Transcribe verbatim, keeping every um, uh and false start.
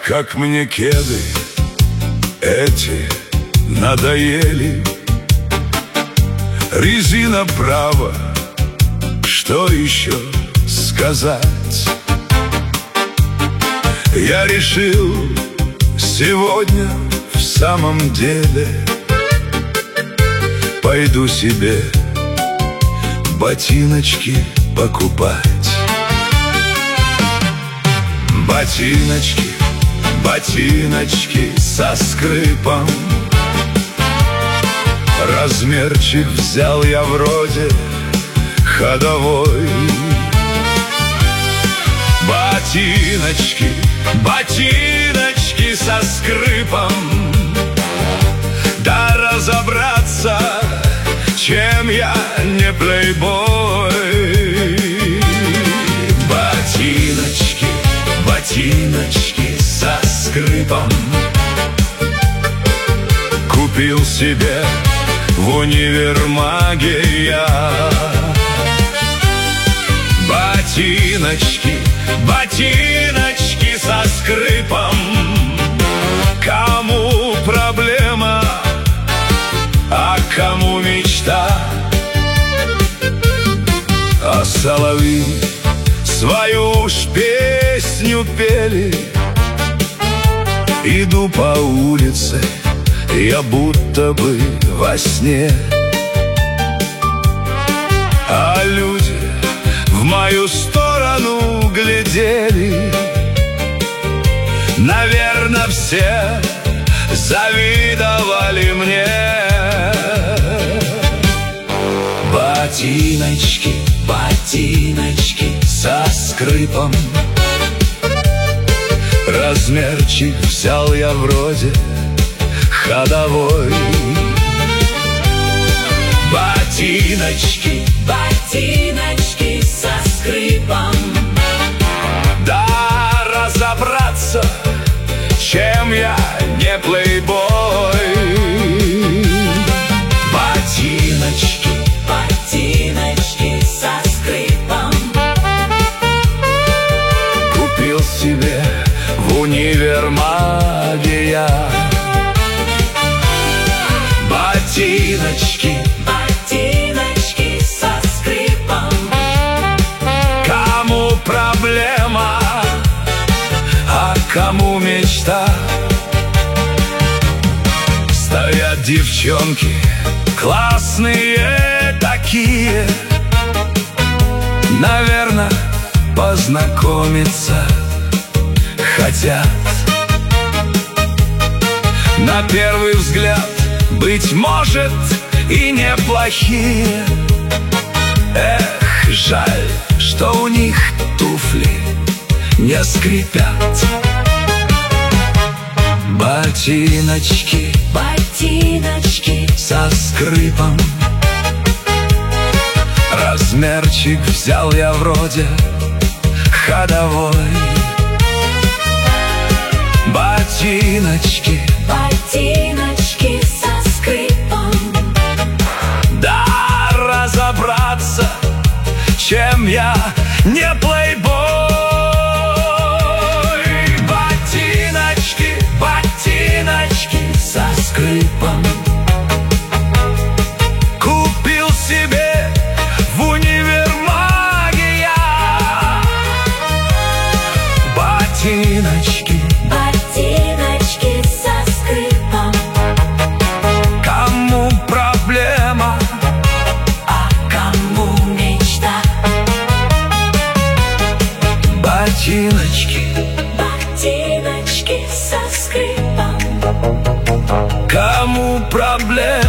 как мне кеды эти надоели. Резина права, что еще сказать? Я решил сегодня в самом деле пойду себе ботиночки покупать. Ботиночки, ботиночки со скрипом. Размерчик взял я вроде ходовой. Ботиночки, ботиночки со скрипом. Да разобраться, чем я не плейбой. Ботиночки, ботиночки со скрипом. Купил себе в универмаге я ботиночки, ботиночки со скрипом. Кому проблема, а кому мечта? А соловьи свою уж песню пели. Иду по улице, я будто бы во сне, а люди в мою сторону глядели. Наверно, все завидовали мне. Ботиночки, ботиночки со скрипом. Размерчик взял я вроде ходовой. Ботиночки, ботиночки со скрипом. Да разобраться, чем я не плейбой. Ботиночки, ботиночки со скрипом. Купил себе в универмаге я ботиночки, ботиночки со скрипом. Кому проблема, а кому мечта? Стоят девчонки классные такие. Наверно, познакомиться хотят. На первый взгляд, быть может, и неплохие. Эх, жаль, что у них туфли не скрипят. Ботиночки, ботиночки со скрипом. Размерчик взял я вроде ходовой. Ботиночки, ботиночки со скрипом. Да разобраться, чем я не плейбой. Ботиночки, ботиночки со скрипом. Купил себе в универмаге я ботиночки, ботиночки со скрипом. Кому проблема, а кому мечта? Ботиночки, ботиночки со скрипом. Кому проблема?